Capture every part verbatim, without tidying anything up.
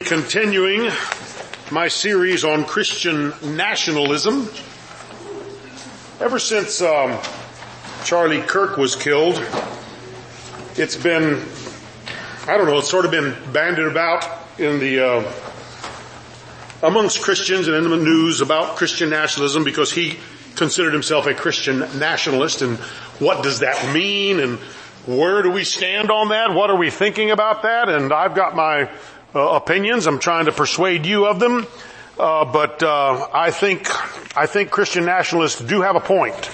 continuing my series on Christian nationalism. Ever since um, Charlie Kirk was killed, it's been, I don't know, it's sort of been bandied about in the, uh, amongst Christians and in the news about Christian nationalism because he considered himself a Christian nationalist, and what does that mean, and where do we stand on that? What are we thinking about that? And I've got my uh, opinions. I'm trying to persuade you of them. Uh, but, uh, I think, I think Christian nationalists do have a point.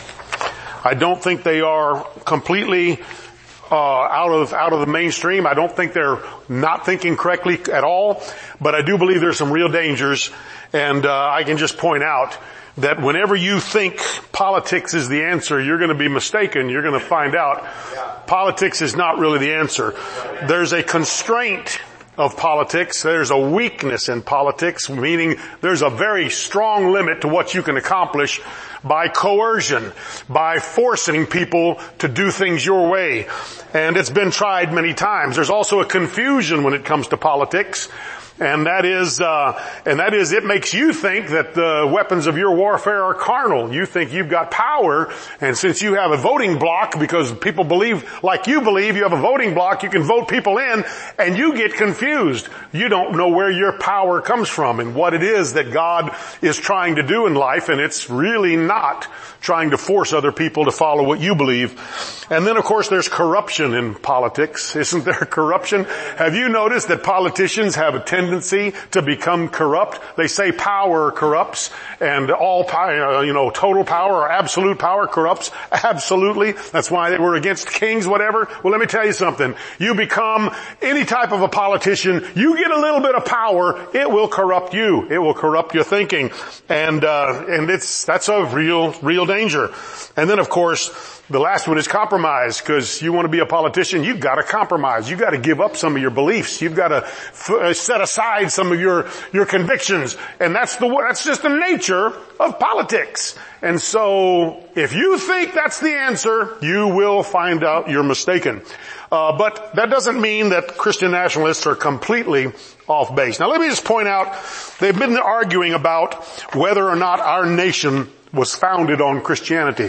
I don't think they are completely, uh, out of, out of the mainstream. I don't think they're not thinking correctly at all. But I do believe there's some real dangers. And, uh, I can just point out that whenever you think politics is the answer, you're going to be mistaken. You're going to find out politics is not really the answer. There's a constraint of politics. There's a weakness in politics, meaning there's a very strong limit to what you can accomplish by coercion, by forcing people to do things your way. And it's been tried many times. There's also a confusion when it comes to politics. And that is, uh, and that is, it makes you think that the weapons of your warfare are carnal. You think you've got power, and since you have a voting block, because people believe like you believe, you have a voting block, you can vote people in, and you get confused. You don't know where your power comes from and what it is that God is trying to do in life, and it's really not trying to force other people to follow what you believe. And then of course there's corruption in politics. Isn't there corruption? Have you noticed that politicians have a tendency to become corrupt? They say power corrupts, and all power, you know, total power or absolute power corrupts. Absolutely. That's why they were against kings, whatever. Well, let me tell you something. You become any type of a politician, you get a little bit of power, it will corrupt you. It will corrupt your thinking. And, uh, and it's, that's a real, real danger. And then of course, the last one is compromise, because you want to be a politician, you've got to compromise. You've got to give up some of your beliefs. You've got to f- uh, set aside some of your, your convictions. And that's the, that's just the nature of politics. And so, if you think that's the answer, you will find out you're mistaken. Uh, but that doesn't mean that Christian nationalists are completely off base. Now let me just point out, they've been arguing about whether or not our nation was founded on Christianity.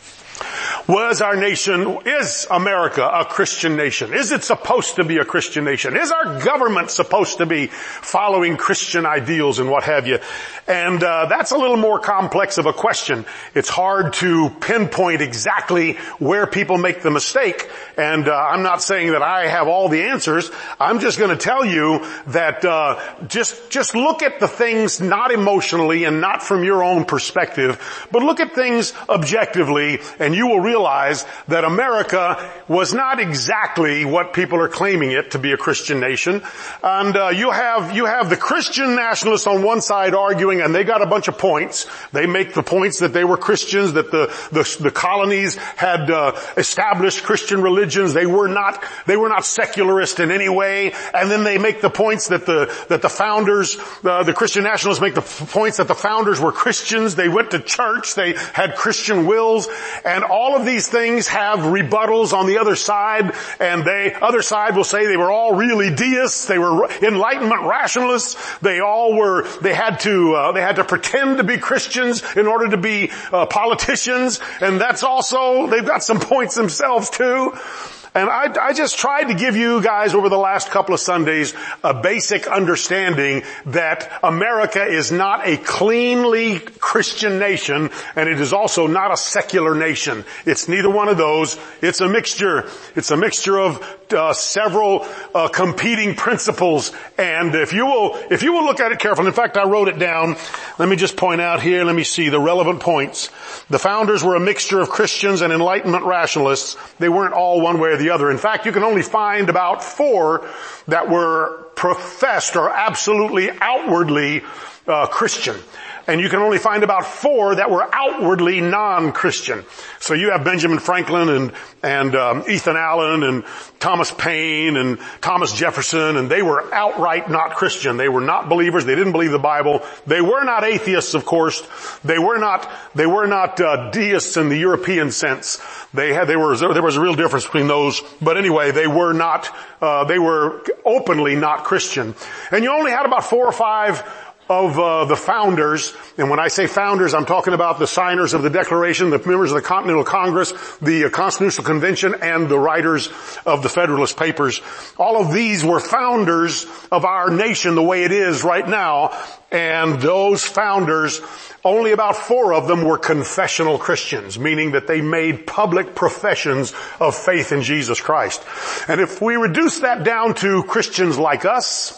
Was our nation, is America a Christian nation? Is it supposed to be a Christian nation? Is our government supposed to be following Christian ideals and what have you? And uh, that's a little more complex of a question. It's hard to pinpoint exactly where people make the mistake. And uh, I'm not saying that I have all the answers. I'm just going to tell you that uh, just just look at the things not emotionally and not from your own perspective, but look at things objectively, and you will realize realize that America was not exactly what people are claiming it to be, a Christian nation. And uh, you have you have the Christian nationalists on one side arguing, and they got a bunch of points. They make the points that they were Christians, that the the, the colonies had uh, established Christian religions. They were not they were not secularist in any way. And then they make the points that the that the founders, uh, the Christian nationalists make the f- points that the founders were Christians. They went to church. They had Christian wills, and all of these things have rebuttals on the other side, and they, other side will say they were all really deists, they were Enlightenment rationalists, they all were, they had to, uh, they had to pretend to be Christians in order to be, uh, politicians, and that's also, they've got some points themselves too. And I, I just tried to give you guys over the last couple of Sundays a basic understanding that America is not a cleanly Christian nation, and it is also not a secular nation. It's neither one of those. It's a mixture. It's a mixture of uh, several uh, competing principles. And if you will, if you will look at it carefully, in fact, I wrote it down. Let me just point out here. Let me see the relevant points. The founders were a mixture of Christians and Enlightenment rationalists. They weren't all one way or the other. In fact, you can only find about four that were professed or absolutely outwardly uh, Christian. And you can only find about four that were outwardly non-Christian. So you have Benjamin Franklin and, and um, Ethan Allen and Thomas Paine and Thomas Jefferson, and they were outright not Christian. They were not believers. They didn't believe the Bible. They were not atheists, of course. They were not, they were not uh, deists in the European sense. They had, they were, there was a real difference between those. But anyway, they were not, uh, they were openly not Christian. And you only had about four or five of uh, the founders, and when I say founders, I'm talking about the signers of the Declaration, the members of the Continental Congress, the uh, Constitutional Convention, and the writers of the Federalist Papers. All of these were founders of our nation the way it is right now, and those founders, only about four of them were confessional Christians, meaning that they made public professions of faith in Jesus Christ. And if we reduce that down to Christians like us,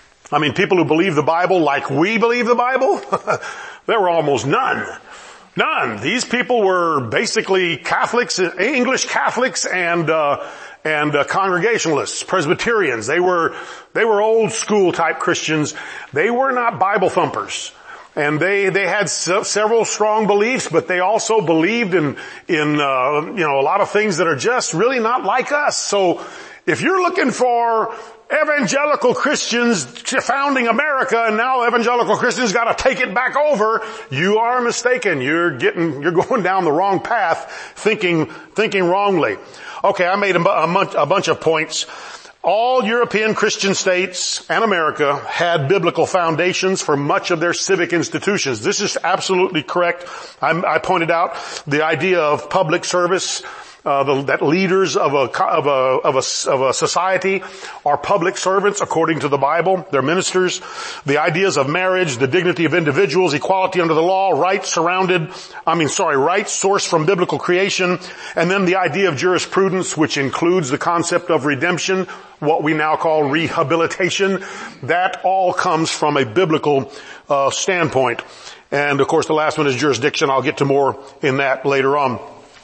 I mean, people who believe the Bible like we believe the Bible, there were almost none. None. These people were basically Catholics, English Catholics and, uh, and uh, Congregationalists, Presbyterians. They were, they were old school type Christians. They were not Bible thumpers. And they, they had se- several strong beliefs, but they also believed in, in, uh, you know, a lot of things that are just really not like us. So if you're looking for evangelical Christians founding America and now evangelical Christians got to take it back over, you are mistaken. You're getting, you're going down the wrong path thinking, thinking wrongly. Okay, I made a, a, a bunch of points. All European Christian states and America had biblical foundations for much of their civic institutions. This is absolutely correct. I, I pointed out the idea of public service. Uh, the, that leaders of a, of a, of a, of a society are public servants according to the Bible. They're ministers. The ideas of marriage, the dignity of individuals, equality under the law, rights surrounded, I mean, sorry, rights sourced from biblical creation, and then the idea of jurisprudence, which includes the concept of redemption, what we now call rehabilitation. That all comes from a biblical, uh, standpoint. And of course the last one is jurisdiction. I'll get to more in that later on.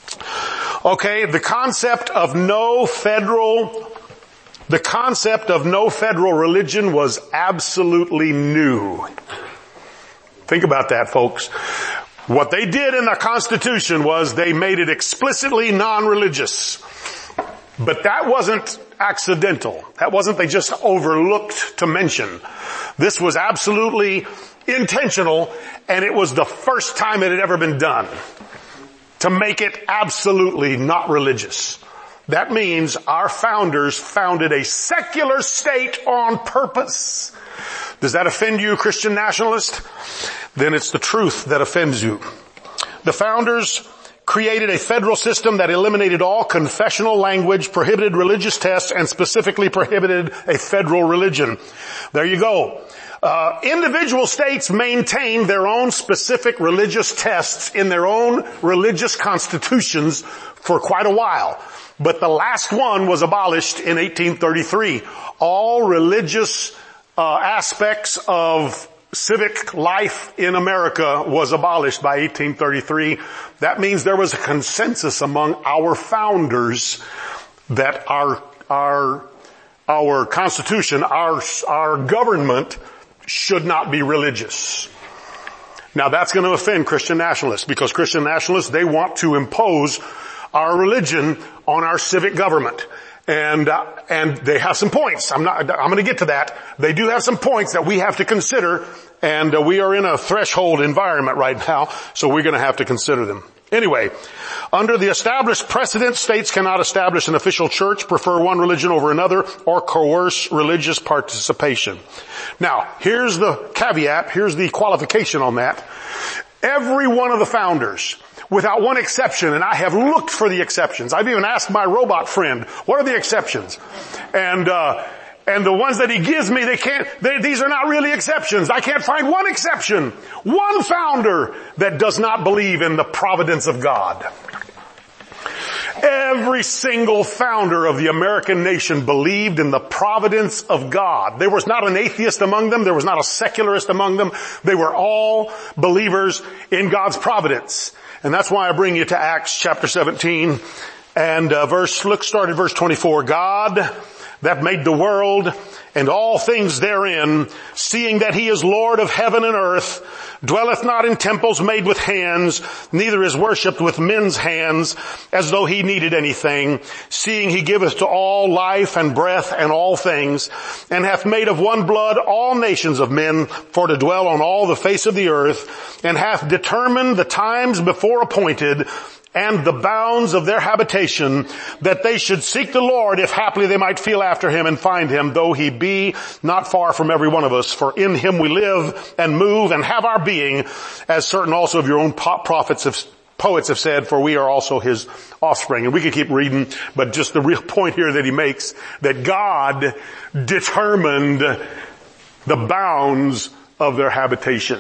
Okay, the concept of no federal, the concept of no federal religion was absolutely new. Think about that, folks. What they did in the Constitution was they made it explicitly non-religious. But that wasn't accidental. That wasn't they just overlooked to mention. This was absolutely intentional, and it was the first time it had ever been done. To make it absolutely not religious. That means our founders founded a secular state on purpose. Does that offend you, Christian nationalist? Then it's the truth that offends you. The founders created a federal system that eliminated all confessional language, prohibited religious tests, and specifically prohibited a federal religion. There you go. Uh, individual states maintained their own specific religious tests in their own religious constitutions for quite a while. But the last one was abolished in eighteen thirty-three. All religious uh, aspects of civic life in America was abolished by eighteen thirty-three. That means there was a consensus among our founders that our, our, our Constitution, our, our government should not be religious. Now that's going to offend Christian nationalists because Christian nationalists, they want to impose our religion on our civic government. And, uh, and they have some points. I'm not, I'm going to get to that. They do have some points that we have to consider, and uh, we are in a threshold environment right now, so we're going to have to consider them. Anyway, under the established precedent, states cannot establish an official church, prefer one religion over another, or coerce religious participation. Now, here's the caveat, here's the qualification on that. Every one of the founders, without one exception, and I have looked for the exceptions. I've even asked my robot friend, what are the exceptions? And, uh, and the ones that he gives me, they can't, they, these are not really exceptions. I can't find one exception. One founder that does not believe in the providence of God. Every single founder of the American nation believed in the providence of God. There was not an atheist among them. There was not a secularist among them. They were all believers in God's providence. And that's why I bring you to Acts chapter seventeen and uh, verse, look, start at verse twenty-four. God that made the world and all things therein, seeing that he is Lord of heaven and earth, dwelleth not in temples made with hands, neither is worshipped with men's hands, as though he needed anything, seeing he giveth to all life and breath and all things, and hath made of one blood all nations of men for to dwell on all the face of the earth, and hath determined the times before appointed, and the bounds of their habitation, that they should seek the Lord, if haply they might feel after him and find him, though he be not far from every one of us. For in him we live and move and have our being, as certain also of your own prophets have, poets have said, for we are also his offspring. And we could keep reading, but just the real point here that he makes, that God determined the bounds of their habitation.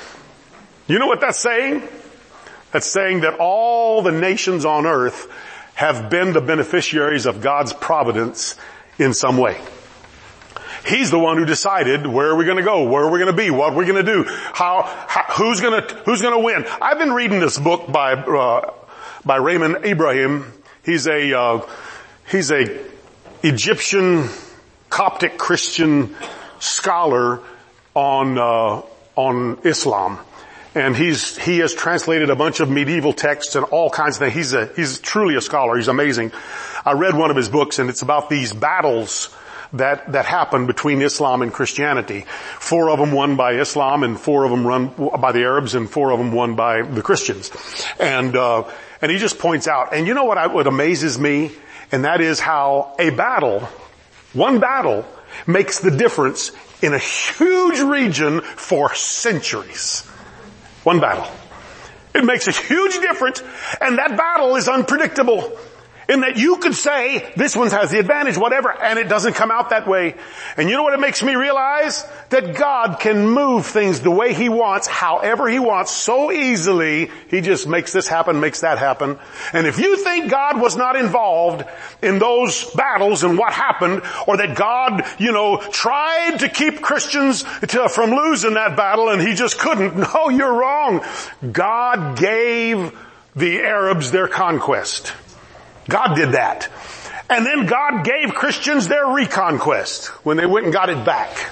You know what that's saying? That's saying that all the nations on earth have been the beneficiaries of God's providence in some way. He's the one who decided where are we going to go, where are we going to be, what we're going to do, how, how who's going to who's going to win. I've been reading this book by uh, by Raymond Ibrahim. He's a uh, he's a Egyptian Coptic Christian scholar on uh, on Islam. And he's, he has translated a bunch of medieval texts and all kinds of things. He's a, he's truly a scholar. He's amazing. I read one of his books and it's about these battles that, that happen between Islam and Christianity. Four of them won by Islam and four of them run by the Arabs and four of them won by the Christians. And, uh, and he just points out, and you know what I, what amazes me? And that is how a battle, one battle, makes the difference in a huge region for centuries. One battle. It makes a huge difference, and that battle is unpredictable. In that you could say, this one has the advantage, whatever, and it doesn't come out that way. And you know what it makes me realize? That God can move things the way he wants, however he wants, so easily. He just makes this happen, makes that happen. And if you think God was not involved in those battles and what happened, or that God, you know, tried to keep Christians to, from losing that battle and he just couldn't, no, you're wrong. God gave the Arabs their conquest. God did that. And then God gave Christians their reconquest when they went and got it back.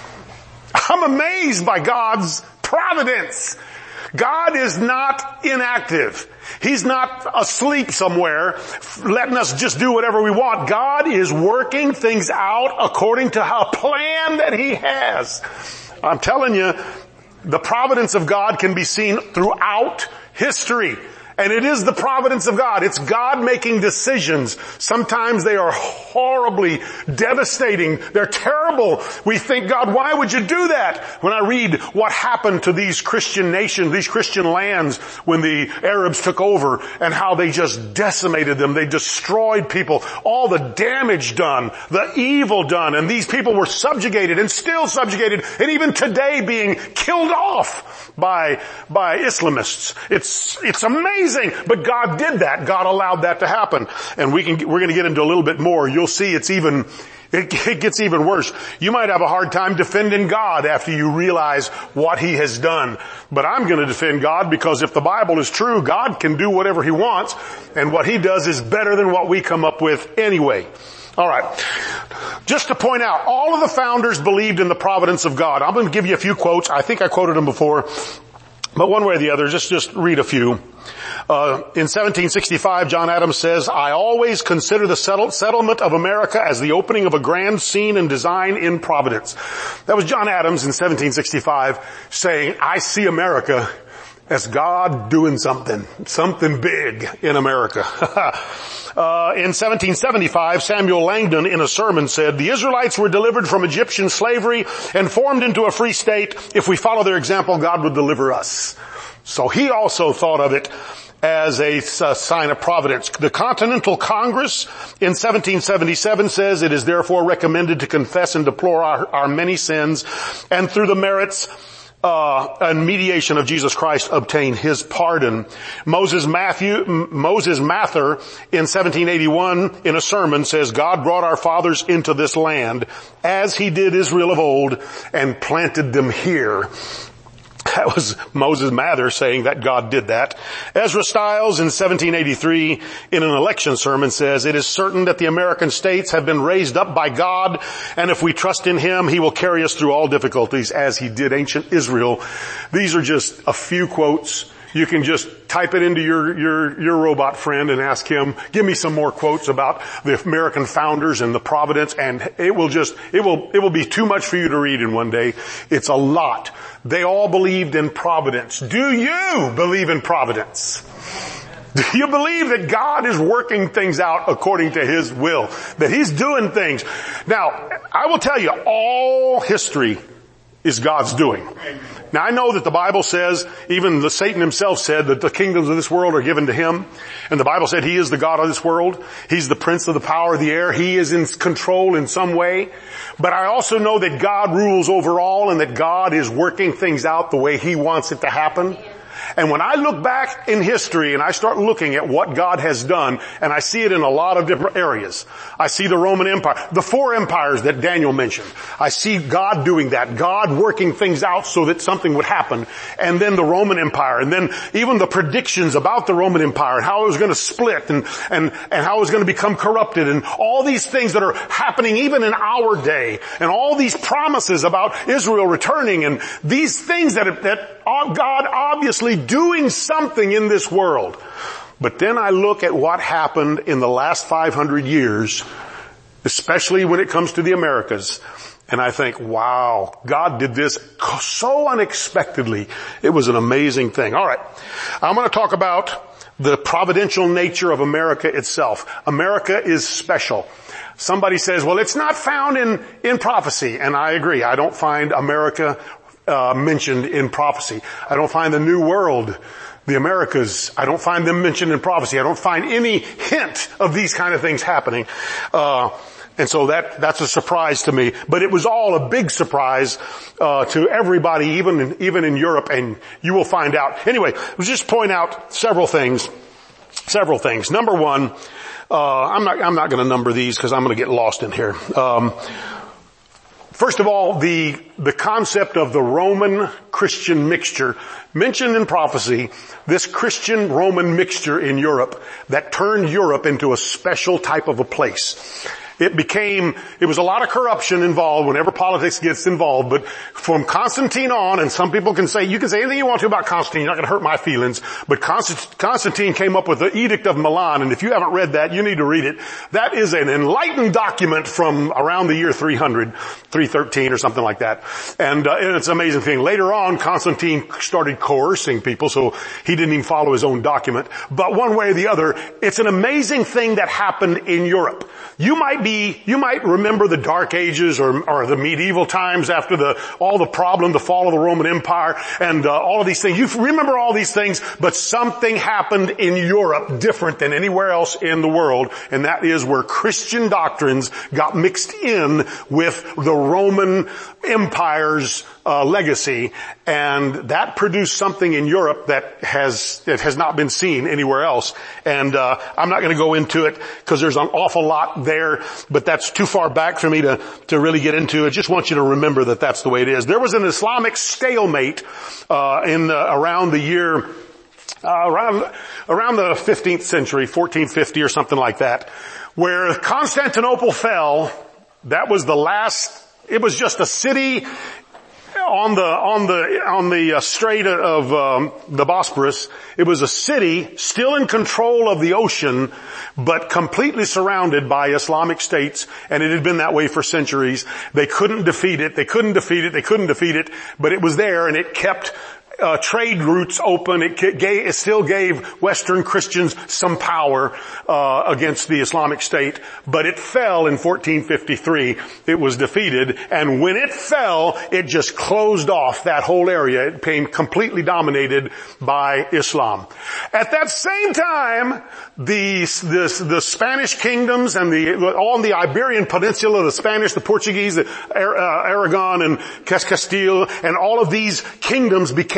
I'm amazed by God's providence. God is not inactive. He's not asleep somewhere, letting us just do whatever we want. God is working things out according to a plan that he has. I'm telling you, the providence of God can be seen throughout history. And it is the providence of God. It's God making decisions. Sometimes they are horribly devastating. They're terrible. We think, God, why would you do that? When I read what happened to these Christian nations, these Christian lands, when the Arabs took over and how they just decimated them. They destroyed people. All the damage done, the evil done. And these people were subjugated and still subjugated and even today being killed off by, by Islamists. It's, it's amazing. But God did that. God allowed that to happen. And we can, we're going to get into a little bit more. You'll see it's even, it, it gets even worse. You might have a hard time defending God after you realize what he has done. But I'm going to defend God because if the Bible is true, God can do whatever he wants. And what he does is better than what we come up with anyway. All right. Just to point out, all of the founders believed in the providence of God. I'm going to give you a few quotes. I think I quoted them before. But one way or the other, just, just read a few. Uh, in seventeen sixty-five, John Adams says, I always consider the settle, settlement of America as the opening of a grand scene and design in Providence. That was John Adams in seventeen sixty-five saying, I see America as God doing something, something big in America. Uh, in seventeen seventy-five, Samuel Langdon in a sermon said, the Israelites were delivered from Egyptian slavery and formed into a free state. If we follow their example, God would deliver us. So he also thought of it as a, a sign of providence. The Continental Congress in seventeen seventy-seven says, it is therefore recommended to confess and deplore our, our many sins and through the merits Uh, and mediation of Jesus Christ obtain his pardon. Moses Matthew, Moses Mather in seventeen eighty-one in a sermon says, God brought our fathers into this land as he did Israel of old and planted them here. That was Moses Mather saying that God did that. Ezra Stiles in seventeen eighty-three in an election sermon says, "It is certain that the American states have been raised up by God, and if we trust in Him, He will carry us through all difficulties as He did ancient Israel." These are just a few quotes. You can just type it into your, your, your robot friend and ask him, give me some more quotes about the American founders and the providence, and it will just, it will, it will be too much for you to read in one day. It's a lot. They all believed in providence. Do you believe in providence? Do you believe that God is working things out according to His will? That He's doing things? Now, I will tell you, all history is God's doing. Now I know that the Bible says, even the Satan himself said that the kingdoms of this world are given to him. And the Bible said he is the God of this world. He's the prince of the power of the air. He is in control in some way. But I also know that God rules over all and that God is working things out the way He wants it to happen. And when I look back in history and I start looking at what God has done, and I see it in a lot of different areas. I see the Roman Empire, the four empires that Daniel mentioned. I see God doing that, God working things out so that something would happen. And then the Roman Empire, and then even the predictions about the Roman Empire and how it was going to split and, and, and how it was going to become corrupted, and all these things that are happening even in our day, and all these promises about Israel returning, and these things that, that God obviously doing something in this world. But then I look at what happened in the last five hundred years, especially when it comes to the Americas, and I think, wow, God did this so unexpectedly. It was an amazing thing. All right. I'm going to talk about the providential nature of America itself. America is special. Somebody says, well, it's not found in, in prophecy. And I agree. I don't find America Uh, mentioned in prophecy. I don't find the New World, the Americas, I don't find them mentioned in prophecy. I don't find any hint of these kind of things happening. Uh, and so that, that's a surprise to me. But it was all a big surprise, uh, to everybody, even in, even in Europe, and you will find out. Anyway, let's just point out several things. Several things. Number one, uh, I'm not, I'm not gonna number these because I'm gonna get lost in here. Um, First of all, the, the concept of the Roman Christian mixture mentioned in prophecy, this Christian Roman mixture in Europe that turned Europe into a special type of a place. It became, it was a lot of corruption involved whenever politics gets involved, but from Constantine on, and some people can say, you can say anything you want to about Constantine, you're not going to hurt my feelings, but Constantine came up with the Edict of Milan, and if you haven't read that, you need to read it. That is an enlightened document from around the year three hundred, three thirteen or something like that. And, uh, and it's an amazing thing. Later on, Constantine started coercing people, so he didn't even follow his own document. But one way or the other, it's an amazing thing that happened in Europe. You might be, you might remember the Dark Ages or, or the medieval times after the, all the problem, the fall of the Roman Empire and uh, all of these things. You remember all these things, but something happened in Europe different than anywhere else in the world, and that is where Christian doctrines got mixed in with the Roman Empire's uh, legacy, and that produced something in Europe that has, that has not been seen anywhere else. And uh, I'm not going to go into it because there's an awful lot there, but that's too far back for me to, to really get into. I just want you to remember that that's the way it is. There was an Islamic stalemate uh, in the, around the year, uh, around, around the fifteenth century, fourteen fifty or something like that, where Constantinople fell. That was the last, it was just a city on the, on the, on the uh, strait of um, the Bosporus. It was a city still in control of the ocean, but completely surrounded by Islamic states, and it had been that way for centuries. They couldn't defeat it, they couldn't defeat it, they couldn't defeat it, but it was there, and it kept Uh, trade routes open. It, gave, it still gave Western Christians some power uh, against the Islamic State, but it fell in fourteen fifty-three. It was defeated, and when it fell, it just closed off that whole area. It became completely dominated by Islam. At that same time, the the, the Spanish kingdoms and the on the Iberian Peninsula, the Spanish, the Portuguese, the uh, Aragon and Castile, and all of these kingdoms became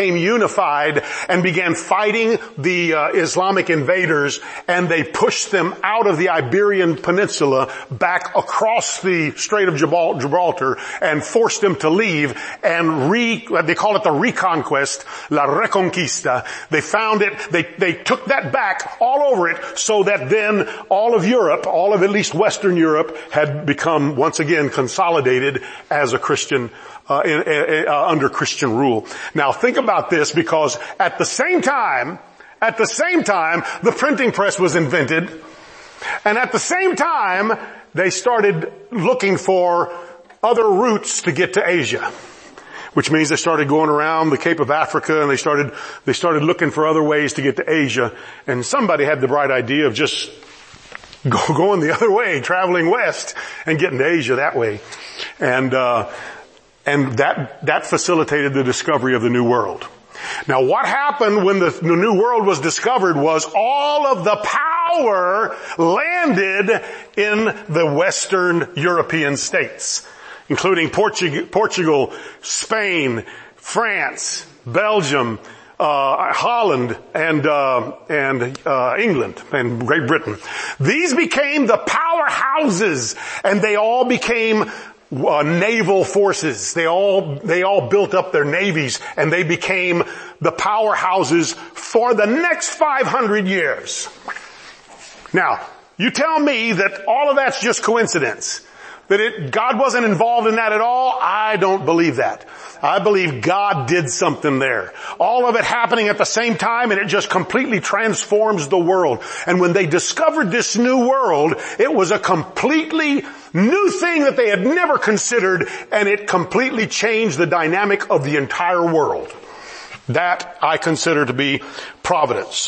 became unified and began fighting the uh, Islamic invaders, and they pushed them out of the Iberian Peninsula back across the Strait of Gibraltar and forced them to leave and re, they call it the reconquest, la reconquista. They found it, they, they took that back all over it so that then all of Europe, all of at least Western Europe, had become once again consolidated as a Christian, uh, in, uh, under Christian rule. Now think about this, because at the same time, at the same time, the printing press was invented, and at the same time, they started looking for other routes to get to Asia. Which means they started going around the Cape of Africa, and they started, they started looking for other ways to get to Asia. And somebody had the bright idea of just go, going the other way, traveling west and getting to Asia that way. And, uh, and that, that facilitated the discovery of the New World. Now what happened when the, the New World was discovered was all of the power landed in the Western European states, including Portugal, Portugal, Spain, France, Belgium, uh, Holland, and, uh, and, uh, England, and Great Britain. These became the powerhouses, and they all became uh, naval forces. They all, they all built up their navies, and they became the powerhouses for the next five hundred years. Now, you tell me that all of that's just coincidence. That it, God wasn't involved in that at all? I don't believe that. I believe God did something there. All of it happening at the same time, and it just completely transforms the world. And when they discovered this new world, it was a completely new thing that they had never considered, and it completely changed the dynamic of the entire world. That I consider to be providence.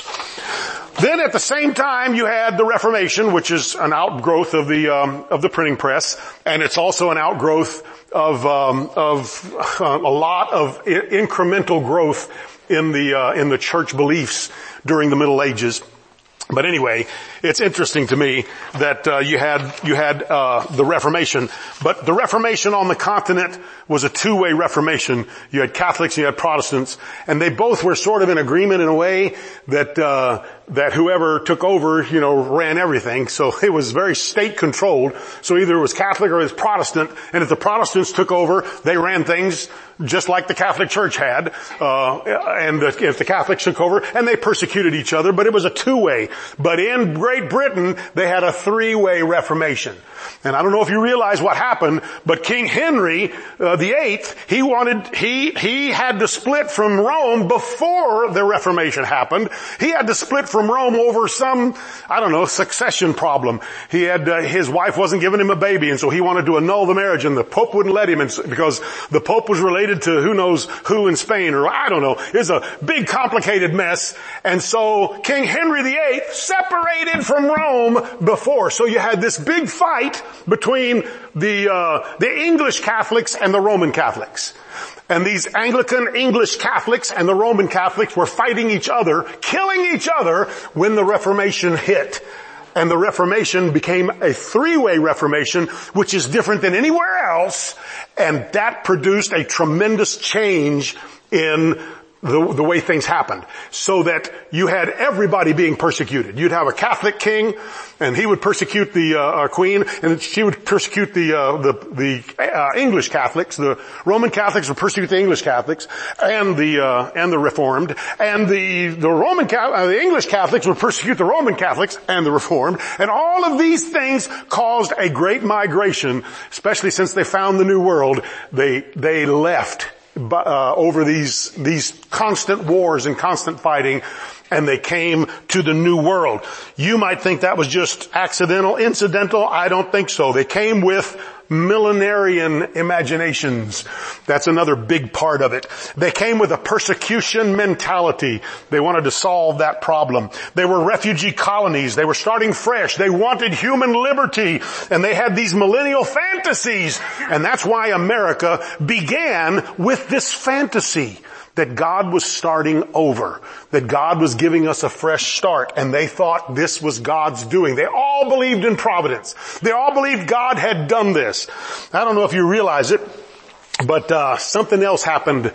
Then at the same time you had the Reformation, which is an outgrowth of the um, of the printing press, and it's also an outgrowth of um, of uh, a lot of I- incremental growth in the uh, in the church beliefs during the Middle Ages. But anyway, it's interesting to me that uh, you had you had uh the Reformation, but the Reformation on the continent was a two-way Reformation. You had Catholics, you had Protestants, and they both were sort of in agreement in a way that uh that whoever took over, you know, ran everything. So it was very state-controlled. So either it was Catholic or it was Protestant, and if the Protestants took over, they ran things just like the Catholic Church had, uh and the, if the Catholics took over, and they persecuted each other, but it was a two-way. But in Great Britain, they had a three-way Reformation. And I don't know if you realize what happened, but King Henry uh, the Eighth, he wanted, he, he had to split from Rome before the Reformation happened. He had to split from Rome over some, I don't know, succession problem. He had, uh, his wife wasn't giving him a baby, and so he wanted to annul the marriage, and the Pope wouldn't let him, and so, because the Pope was related to who knows who in Spain, or I don't know. It's a big complicated mess. And so King Henry the Eighth separated from Rome before. So you had this big fight between the, uh, the English Catholics and the Roman Catholics. And these Anglican English Catholics and the Roman Catholics were fighting each other, killing each other when the Reformation hit. And the Reformation became a three-way Reformation, which is different than anywhere else. And that produced a tremendous change in The, the way things happened, so that you had everybody being persecuted. You'd have a Catholic king, and he would persecute the uh, queen, and she would persecute the uh, the, the uh, English Catholics. The Roman Catholics would persecute the English Catholics, and the uh, and the Reformed, and the the Roman uh, the English Catholics would persecute the Roman Catholics and the Reformed, and all of these things caused a great migration, especially since they found the New World. They they left. Uh, over these, these constant wars and constant fighting, and they came to the New World. You might think that was just accidental, incidental. I don't think so. They came with millenarian imaginations. That's another big part of it. They came with a persecution mentality. They wanted to solve that problem. They were refugee colonies. They were starting fresh. They wanted human liberty, and they had these millennial fantasies. And that's why America began with this fantasy that God was starting over, that God was giving us a fresh start, and they thought this was God's doing. They all believed in providence. They all believed God had done this. I don't know if you realize it, but uh something else happened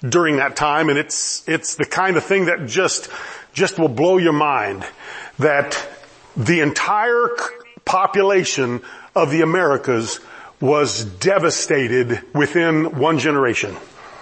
during that time, and it's, it's the kind of thing that just, just will blow your mind, that the entire population of the Americas was devastated within one generation.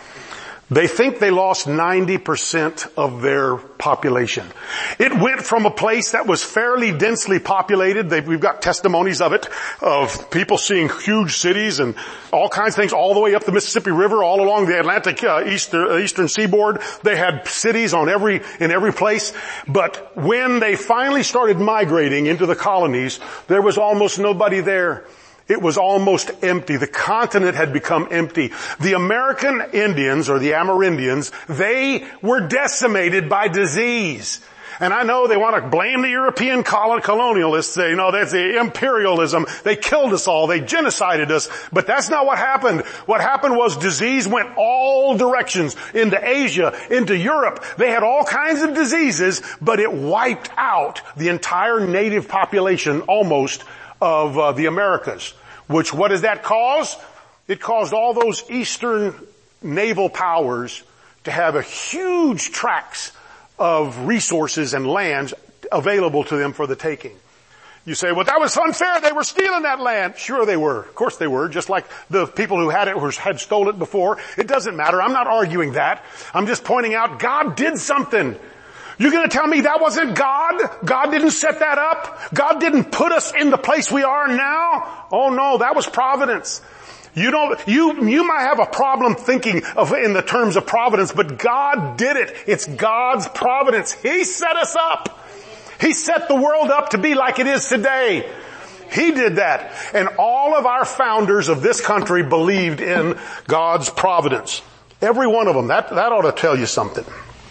They think they lost ninety percent of their population. It went from a place that was fairly densely populated. They've, we've got testimonies of it, of people seeing huge cities and all kinds of things all the way up the Mississippi River, all along the Atlantic uh, eastern, uh, eastern seaboard. They had cities on every, in every place. But when they finally started migrating into the colonies, there was almost nobody there. It was almost empty. The continent had become empty. The American Indians, or the Amerindians, they were decimated by disease. And I know they want to blame the European colonialists. They, you know, that's the imperialism. They killed us all. They genocided us. But that's not what happened. What happened was disease went all directions, into Asia, into Europe. They had all kinds of diseases, but it wiped out the entire native population almost of uh, the Americas. Which, what does that cause? It caused all those Eastern naval powers to have a huge tracts of resources and lands available to them for the taking. You say, well, that was unfair. They were stealing that land. Sure they were. Of course they were. Just like the people who had it who had stolen it before. It doesn't matter. I'm not arguing that. I'm just pointing out God did something. You're going to tell me that wasn't God? God didn't set that up? God didn't put us in the place we are now? Oh no, that was providence. You don't, you, you might have a problem thinking of in the terms of providence, but God did it. It's God's providence. He set us up. He set the world up to be like it is today. He did that. And all of our founders of this country believed in God's providence. Every one of them. That, that ought to tell you something.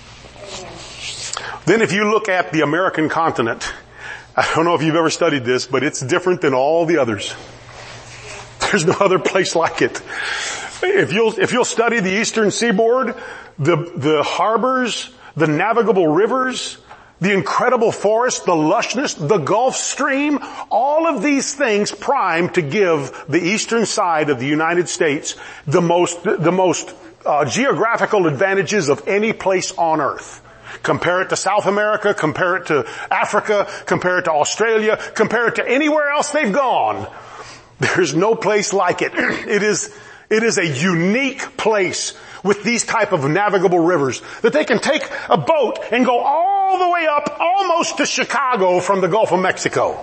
Then if you look at the American continent, I don't know if you've ever studied this, but it's different than all the others. There's no other place like it. If you'll, if you'll study the eastern seaboard, the, the harbors, the navigable rivers, the incredible forest, the lushness, the Gulf Stream, all of these things prime to give the eastern side of the United States the most, the most uh, geographical advantages of any place on earth. Compare it to South America, compare it to Africa, compare it to Australia, compare it to anywhere else they've gone. There's no place like it. It is, it is a unique place with these type of navigable rivers that they can take a boat and go all the way up almost to Chicago from the Gulf of Mexico.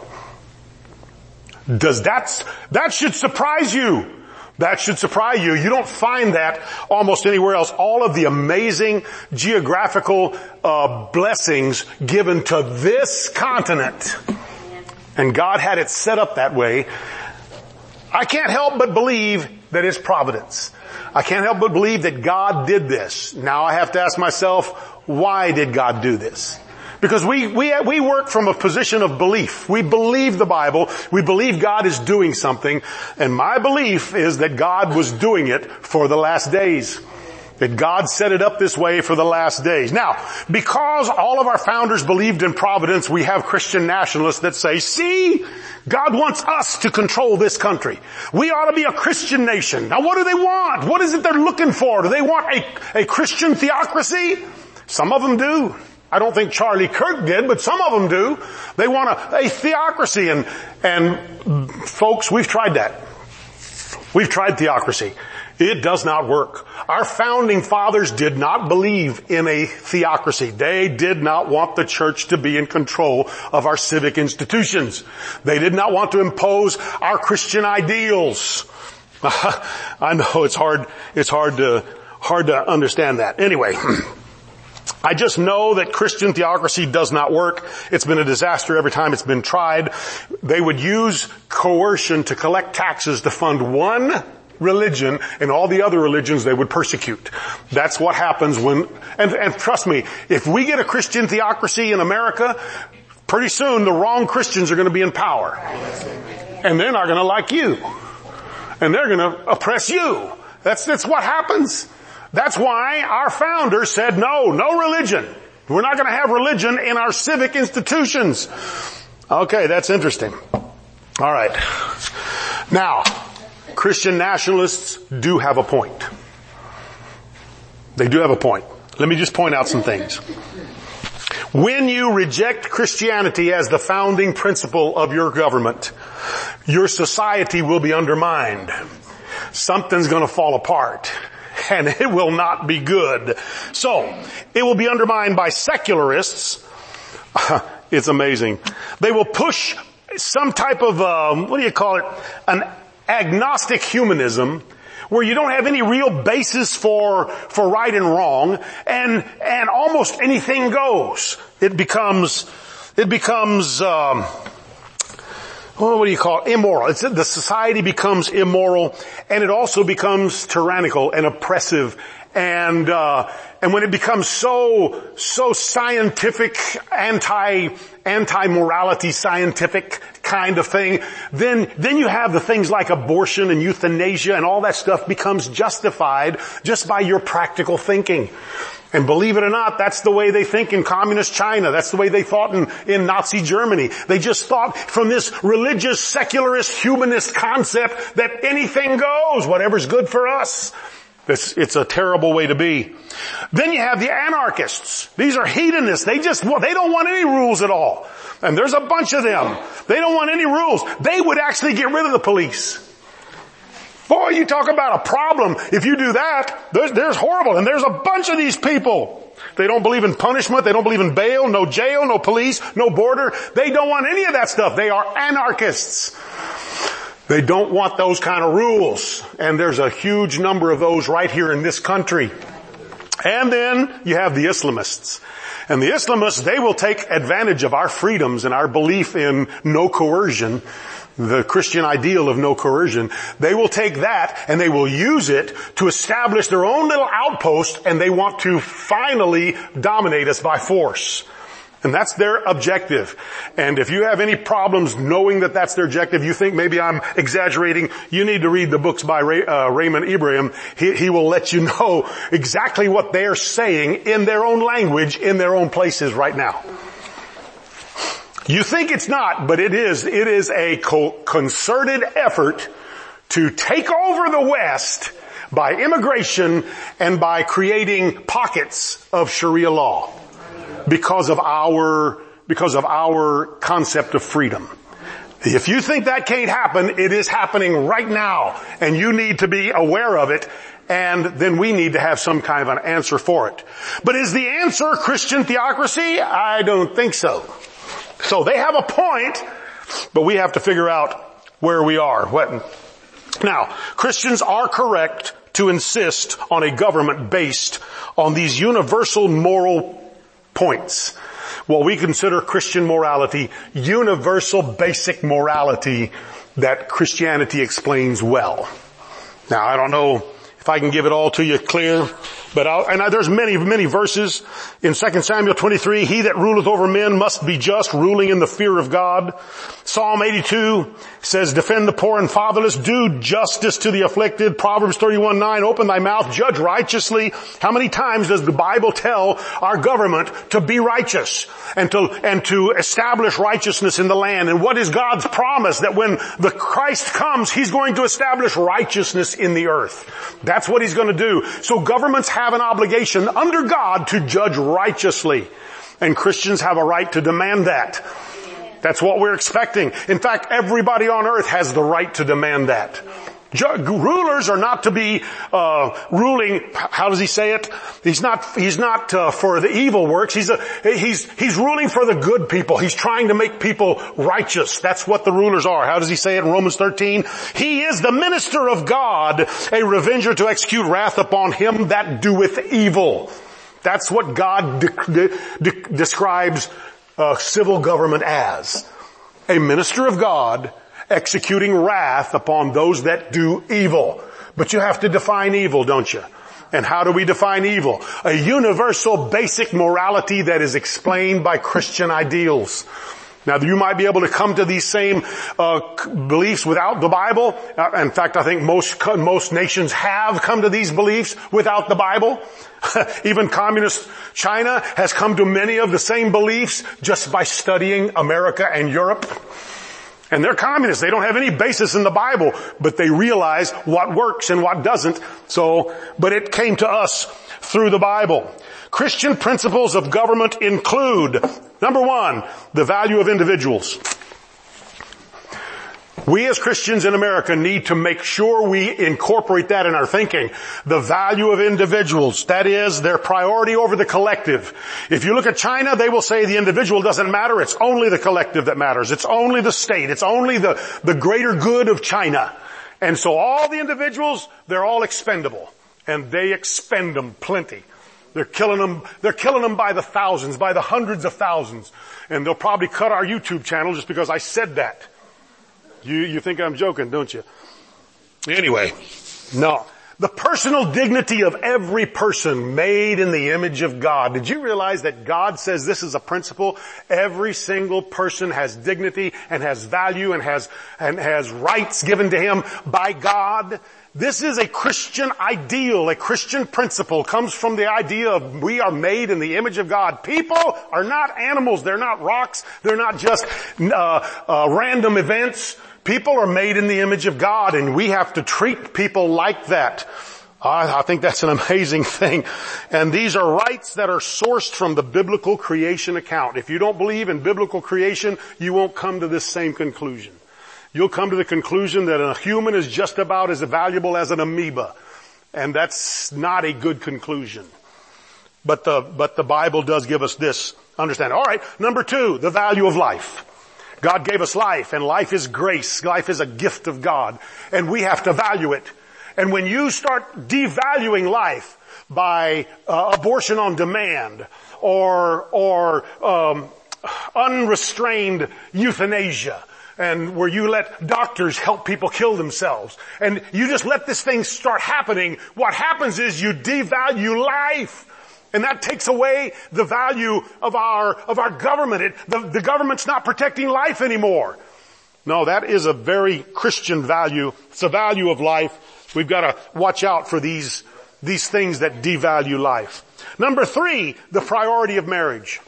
Does that, that should surprise you. That should surprise you. You don't find that almost anywhere else. All of the amazing geographical uh, blessings given to this continent. And God had it set up that way. I can't help but believe that it's providence. I can't help but believe that God did this. Now I have to ask myself, why did God do this? Because we, we, we work from a position of belief. We believe the Bible. We believe God is doing something. And my belief is that God was doing it for the last days. That God set it up this way for the last days. Now, because all of our founders believed in providence, we have Christian nationalists that say, see, God wants us to control this country. We ought to be a Christian nation. Now what do they want? What is it they're looking for? Do they want a, a Christian theocracy? Some of them do. I don't think Charlie Kirk did, but some of them do. They want a, a theocracy, and, and folks, we've tried that. We've tried theocracy. It does not work. Our founding fathers did not believe in a theocracy. They did not want the church to be in control of our civic institutions. They did not want to impose our Christian ideals. I know it's hard, it's hard to, hard to understand that. Anyway. I just know that Christian theocracy does not work. It's been a disaster every time it's been tried. They would use coercion to collect taxes to fund one religion, and all the other religions they would persecute. That's what happens when, and, and trust me, if we get a Christian theocracy in America, pretty soon the wrong Christians are going to be in power. And they're not going to like you. And they're going to oppress you. That's, that's what happens. That's why our founders said, no, no religion. We're not going to have religion in our civic institutions. Okay, that's interesting. All right. Now, Christian nationalists do have a point. They do have a point. Let me just point out some things. When you reject Christianity as the founding principle of your government, your society will be undermined. Something's going to fall apart, and it will not be good. So, it will be undermined by secularists. It's amazing. They will push some type of, um, what do you call it, an agnostic humanism, where you don't have any real basis for, for right and wrong, and, and almost anything goes. It becomes, it becomes, um, what do you call it? Immoral. It's, the society becomes immoral, and it also becomes tyrannical and oppressive. And, uh, and when it becomes so, so scientific, anti, anti-morality scientific kind of thing, then, then you have the things like abortion and euthanasia and all that stuff becomes justified just by your practical thinking. And believe it or not, that's the way they think in communist China. That's the way they thought in, in Nazi Germany. They just thought from this religious, secularist, humanist concept that anything goes, whatever's good for us. It's, it's a terrible way to be. Then you have the anarchists. These are hedonists. They just, well, they don't want any rules at all. And there's a bunch of them. They don't want any rules. They would actually get rid of the police. Boy, you talk about a problem. If you do that, there's, there's horrible. And there's a bunch of these people. They don't believe in punishment. They don't believe in bail, no jail, no police, no border. They don't want any of that stuff. They are anarchists. They don't want those kind of rules. And there's a huge number of those right here in this country. And then you have the Islamists. And the Islamists, they will take advantage of our freedoms and our belief in no coercion, the Christian ideal of no coercion. They will take that and they will use it to establish their own little outpost, and they want to finally dominate us by force. And that's their objective. And if you have any problems knowing that that's their objective, you think maybe I'm exaggerating, you need to read the books by Ray, uh, Raymond Ibrahim. He, he will let you know exactly what they're saying in their own language, in their own places right now. You think it's not, but it is. It is a co- concerted effort to take over the West by immigration and by creating pockets of Sharia law. Because of our, because of our concept of freedom. If you think that can't happen, it is happening right now. And you need to be aware of it. And then we need to have some kind of an answer for it. But is the answer Christian theocracy? I don't think so. So they have a point, but we have to figure out where we are. What? Now, Christians are correct to insist on a government based on these universal moral points. What we consider Christian morality, universal basic morality that Christianity explains well. Now, I don't know if I can give it all to you clear, but I'll, and I, there's many, many verses in Second Samuel twenty-three. He that ruleth over men must be just, ruling in the fear of God. Psalm eighty-two says, defend the poor and fatherless, do justice to the afflicted. Proverbs thirty-one nine, open thy mouth, judge righteously. How many times does the Bible tell our government to be righteous and to, and to establish righteousness in the land? And what is God's promise? That when the Christ comes, He's going to establish righteousness in the earth. That's what He's going to do. So governments have an obligation under God to judge righteously. And Christians have a right to demand that. That's what we're expecting. In fact, everybody on earth has the right to demand that. Ju- rulers are not to be uh ruling. How does he say it? He's not. He's not uh, for the evil works. He's a. He's he's ruling for the good people. He's trying to make people righteous. That's what the rulers are. How does he say it in Romans thirteen? He is the minister of God, a revenger to execute wrath upon him that doeth evil. That's what God de- de- de- describes uh, civil government as. A minister of God executing wrath upon those that do evil. But you have to define evil, don't you? And how do we define evil? A universal basic morality that is explained by Christian ideals. Now, you might be able to come to these same uh beliefs without the Bible. Uh, in fact, I think most most nations have come to these beliefs without the Bible. Even communist China has come to many of the same beliefs just by studying America and Europe. And they're communists. They don't have any basis in the Bible, but they realize what works and what doesn't. So, but it came to us through the Bible. Christian principles of government include, number one, the value of individuals. We as Christians in America need to make sure we incorporate that in our thinking. The value of individuals. That is their priority over the collective. If you look at China, they will say the individual doesn't matter. It's only the collective that matters. It's only the state. It's only the, the greater good of China. And so all the individuals, they're all expendable. And they expend them plenty. They're killing them, they're killing them by the thousands, by the hundreds of thousands. And they'll probably cut our YouTube channel just because I said that. You, you think I'm joking, don't you? Anyway, no. The personal dignity of every person made in the image of God. Did you realize that God says this is a principle? Every single person has dignity and has value and has, and has rights given to him by God. This is a Christian ideal, a Christian principle. Comes from the idea of we are made in the image of God. People are not animals. They're not rocks. They're not just uh, uh, random events. People are made in the image of God, and we have to treat people like that. I, I think that's an amazing thing. And these are rights that are sourced from the biblical creation account. If you don't believe in biblical creation, you won't come to this same conclusion. You'll come to the conclusion that a human is just about as valuable as an amoeba. And that's not a good conclusion. But the, but the Bible does give us this understanding. All right, number two, the value of life. God gave us life, and life is grace. Life is a gift of God, and we have to value it. And when you start devaluing life by uh, abortion on demand or or um, unrestrained euthanasia, and where you let doctors help people kill themselves, and you just let this thing start happening, what happens is you devalue life. And that takes away the value of our, of our government. It, the, the government's not protecting life anymore. No, that is a very Christian value. It's a value of life. We've got to watch out for these, these things that devalue life. Number three, the priority of marriage.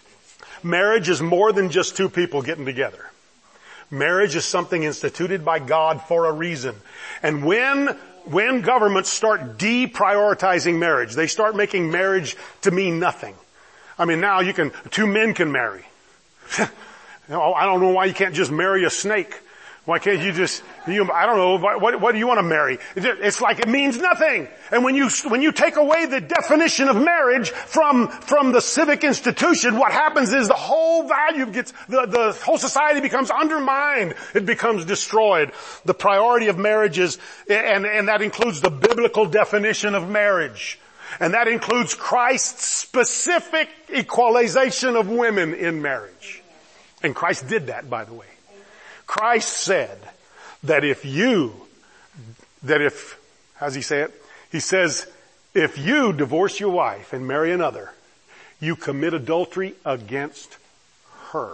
Marriage is more than just two people getting together. Marriage is something instituted by God for a reason. And when When governments start deprioritizing marriage, they start making marriage to mean nothing. I mean, now you can, two men can marry. I don't know why you can't just marry a snake. Why can't you just, you, I don't know, what, what do you want to marry? It's like it means nothing. And when you, when you take away the definition of marriage from, from the civic institution, what happens is the whole value gets, the, the whole society becomes undermined. It becomes destroyed. The priority of marriage is, and, and that includes the biblical definition of marriage. And that includes Christ's specific equalization of women in marriage. And Christ did that, by the way. Christ said that if you, that if, how does he say it? He says, if you divorce your wife and marry another, you commit adultery against her.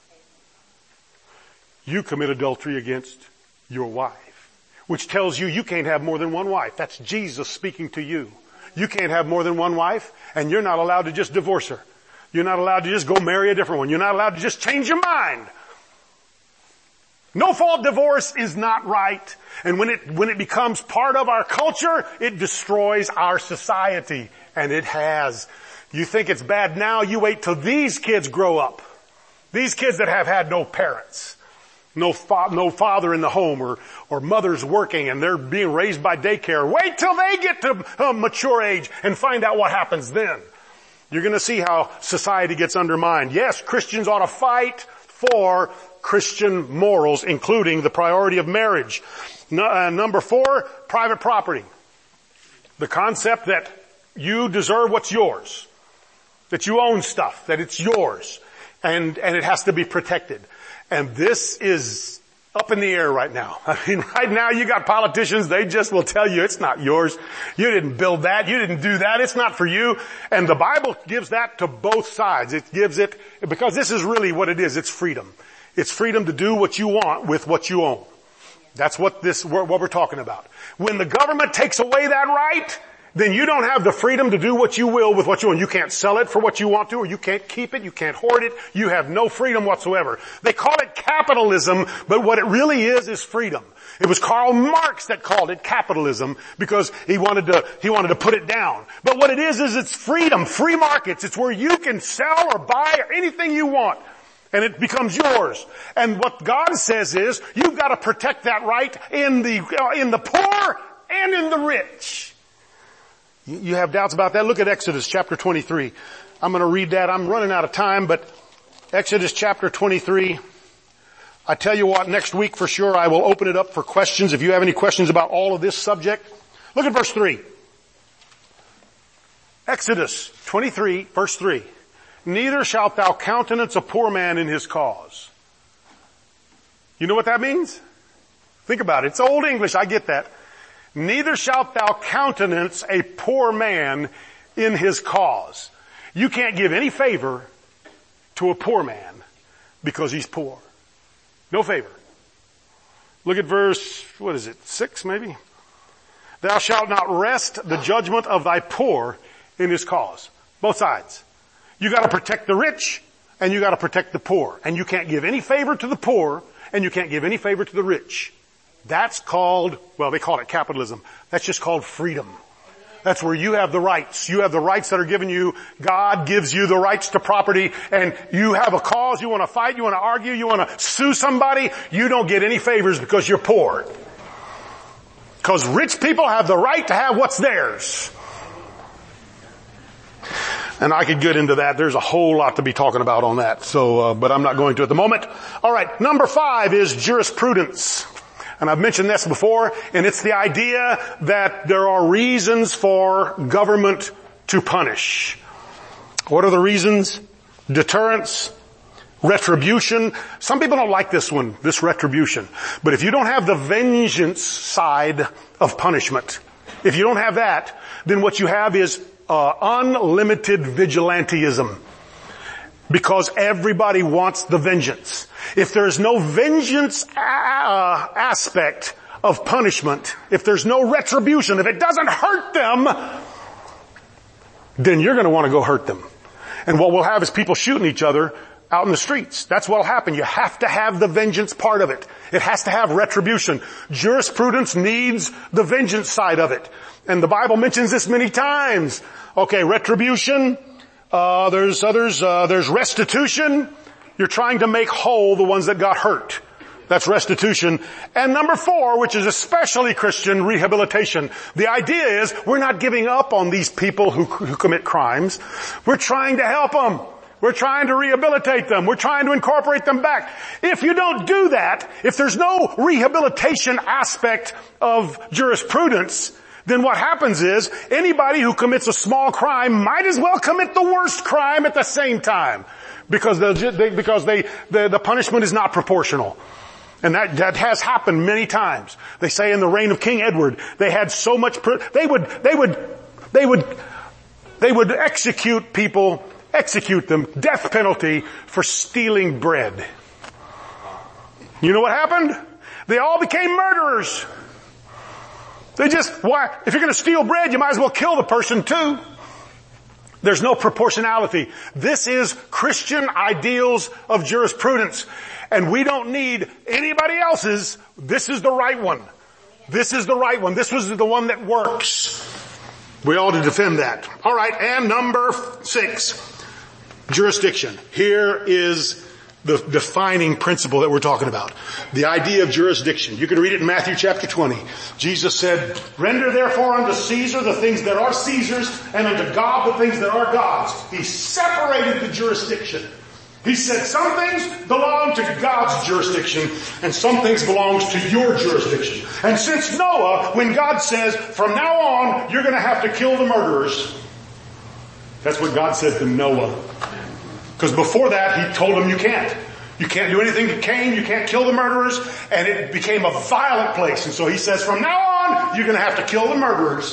You commit adultery against your wife, which tells you you can't have more than one wife. That's Jesus speaking to you. You can't have more than one wife, and you're not allowed to just divorce her. You're not allowed to just go marry a different one. You're not allowed to just change your mind. No-fault divorce is not right. And when it, when it becomes part of our culture, it destroys our society. And it has. You think it's bad now, you wait till these kids grow up. These kids that have had no parents. No, fa- no father in the home, or, or mother's working and they're being raised by daycare. Wait till they get to uh, mature age and find out what happens then. You're going to see how society gets undermined. Yes, Christians ought to fight for Christian morals, including the priority of marriage. No, uh, number four, private property. The concept that you deserve what's yours. That you own stuff, that it's yours. And, and it has to be protected. And this is up in the air right now. I mean, right now you got politicians, they just will tell you it's not yours. You didn't build that. You didn't do that. It's not for you. And the Bible gives that to both sides. It gives it, because this is really what it is. It's freedom. It's freedom to do what you want with what you own. That's what this, what we're talking about. When the government takes away that right then you don't have the freedom to do what you will with what you want. You can't sell it for what you want to, or you can't keep it, you can't hoard it. You have no freedom whatsoever. They call it capitalism, but what it really is is freedom. It was Karl Marx that called it capitalism because he wanted to, he wanted to put it down. But what it is, is it's freedom, free markets. It's where you can sell or buy anything you want. And it becomes yours. And what God says is, you've got to protect that right in the, uh, in the poor and in the rich. You, you have doubts about that? Look at Exodus chapter twenty-three. I'm going to read that. I'm running out of time, but Exodus chapter twenty-three. I tell you what, next week for sure I will open it up for questions. If you have any questions about all of this subject, look at verse three. Exodus twenty-three, verse three. Neither shalt thou countenance a poor man in his cause. You know what that means? Think about it. It's old English, I get that. Neither shalt thou countenance a poor man in his cause. You can't give any favor to a poor man because he's poor. No favor. Look at verse, what is it, six maybe? Thou shalt not wrest the judgment of thy poor in his cause. Both sides. You gotta protect the rich, and you gotta protect the poor. And you can't give any favor to the poor, and you can't give any favor to the rich. That's called, well, they call it capitalism. That's just called freedom. That's where you have the rights. You have the rights that are given you. God gives you the rights to property, and you have a cause, you want to fight, you want to argue, you want to sue somebody. You don't get any favors because you're poor. Because rich people have the right to have what's theirs. And I could get into that. There's a whole lot to be talking about on that. So, uh, but I'm not going to at the moment. All right. Number five is jurisprudence. And I've mentioned this before, and it's the idea that there are reasons for government to punish. What are the reasons? Deterrence, retribution. Some people don't like this one, this retribution. But if you don't have the vengeance side of punishment, if you don't have that, then what you have is uh, unlimited vigilantism. Because everybody wants the vengeance. If there's no vengeance uh, aspect of punishment, if there's no retribution, if it doesn't hurt them, then you're going to want to go hurt them. And what we'll have is people shooting each other out in the streets. That's what'll happen. You have to have the vengeance part of it. It has to have retribution. Jurisprudence needs the vengeance side of it. And the Bible mentions this many times. Okay, retribution. Uh, there's others, uh, there's restitution. You're trying to make whole the ones that got hurt. That's restitution. And number four, which is especially Christian, rehabilitation. The idea is we're not giving up on these people who, who commit crimes. We're trying to help them. We're trying to rehabilitate them. We're trying to incorporate them back. If you don't do that, if there's no rehabilitation aspect of jurisprudence, then what happens is anybody who commits a small crime might as well commit the worst crime at the same time because they, because they, the, the punishment is not proportional. And that, that has happened many times. They say in the reign of King Edward, they had so much, they would, they would, they would, they would execute people, execute them, death penalty for stealing bread. You know what happened? They all became murderers. They just, why, if you're going to steal bread, you might as well kill the person too. There's no proportionality. This is Christian ideals of jurisprudence. And we don't need anybody else's. This is the right one. This is the right one. This was the one that works. We ought to defend that. All right. And number six, jurisdiction. Here is the defining principle that we're talking about. The idea of jurisdiction. You can read it in Matthew chapter twenty. Jesus said, render therefore unto Caesar the things that are Caesar's, and unto God the things that are God's. He separated the jurisdiction. He said some things belong to God's jurisdiction, and some things belong to your jurisdiction. And since Noah, when God says, from now on, you're going to have to kill the murderers, that's what God said to Noah. Because before that, he told him you can't. You can't do anything to Cain. You can't kill the murderers. And it became a violent place. And so he says, from now on, you're going to have to kill the murderers.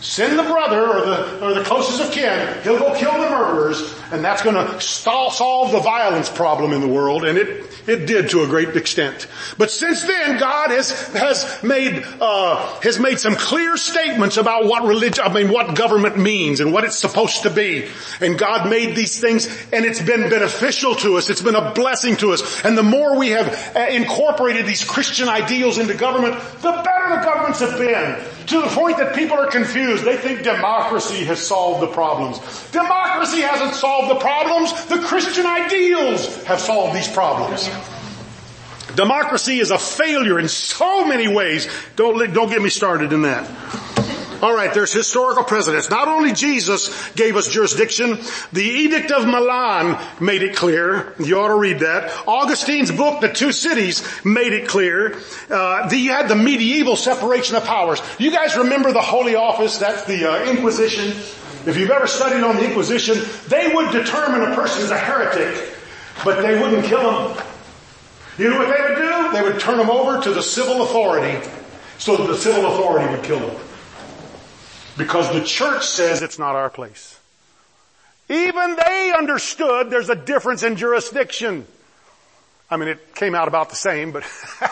Send the brother or the, or the closest of kin. He'll go kill the murderers, and that's going to solve the violence problem in the world. And it, it did to a great extent. But since then, God has, has made, uh, has made some clear statements about what religion, I mean, what government means and what it's supposed to be. And God made these things, and it's been beneficial to us. It's been a blessing to us. And the more we have incorporated these Christian ideals into government, the better the governments have been. To the point that people are confused. They think democracy has solved the problems. Democracy hasn't solved the problems. The Christian ideals have solved these problems. Democracy is a failure in so many ways. Don't, don't get me started in that. All right, there's historical precedents. Not only Jesus gave us jurisdiction, the Edict of Milan made it clear. You ought to read that. Augustine's book, The Two Cities, made it clear. Uh, the, you had the medieval separation of powers. You guys remember the Holy Office? That's the uh, Inquisition. If you've ever studied on the Inquisition, they would determine a person is a heretic, but they wouldn't kill him. You know what they would do? They would turn him over to the civil authority so that the civil authority would kill him. Because the church says it's not our place. Even they understood there's a difference in jurisdiction. I mean, it came out about the same, but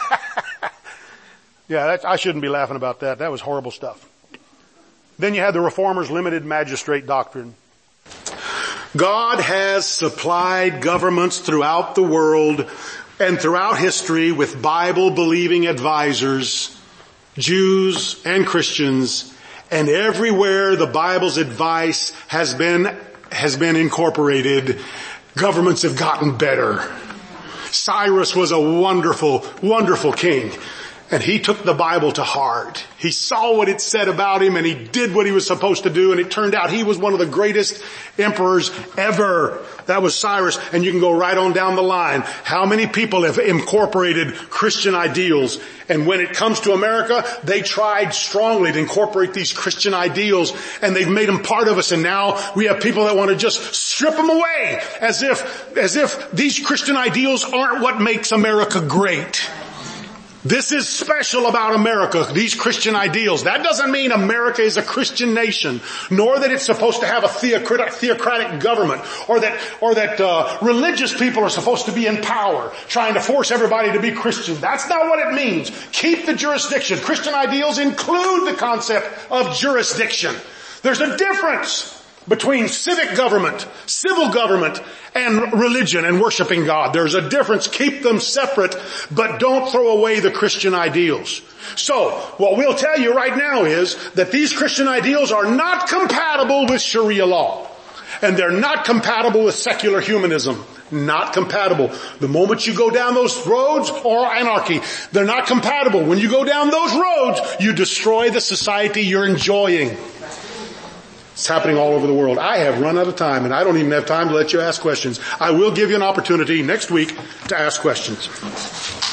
yeah, that, I shouldn't be laughing about that. That was horrible stuff. Then you had the Reformers' limited magistrate doctrine. God has supplied governments throughout the world and throughout history with Bible-believing advisors, Jews and Christians. And everywhere the Bible's advice has been, has been incorporated, governments have gotten better. Cyrus was a wonderful, wonderful king. And he took the Bible to heart. He saw what it said about him and he did what he was supposed to do, and it turned out he was one of the greatest emperors ever. That was Cyrus, and you can go right on down the line. How many people have incorporated Christian ideals? And when it comes to America, they tried strongly to incorporate these Christian ideals, and they've made them part of us, and now we have people that want to just strip them away as if, as if these Christian ideals aren't what makes America great. This is special about America, these Christian ideals. That doesn't mean America is a Christian nation, nor that it's supposed to have a theocratic, theocratic government, or that, or that uh, religious people are supposed to be in power, trying to force everybody to be Christian. That's not what it means. Keep the jurisdiction. Christian ideals include the concept of jurisdiction. There's a difference between civic government, civil government, and religion and worshiping God. There's a difference. Keep them separate, but don't throw away the Christian ideals. So, what we'll tell you right now is that these Christian ideals are not compatible with Sharia law. And they're not compatible with secular humanism. Not compatible. The moment you go down those roads, or anarchy, they're not compatible. When you go down those roads, you destroy the society you're enjoying. It's happening all over the world. I have run out of time, and I don't even have time to let you ask questions. I will give you an opportunity next week to ask questions.